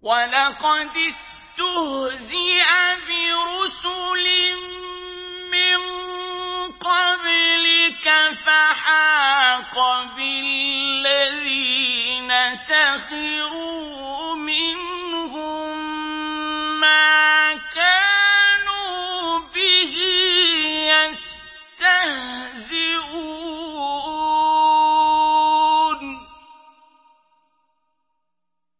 وَلَقَدِ اسْتُهْزِئَ بِرُسُلٍ مِّن قَبْلِكَ فَحَاقَ بِالَّذِينَ سَخِرُوا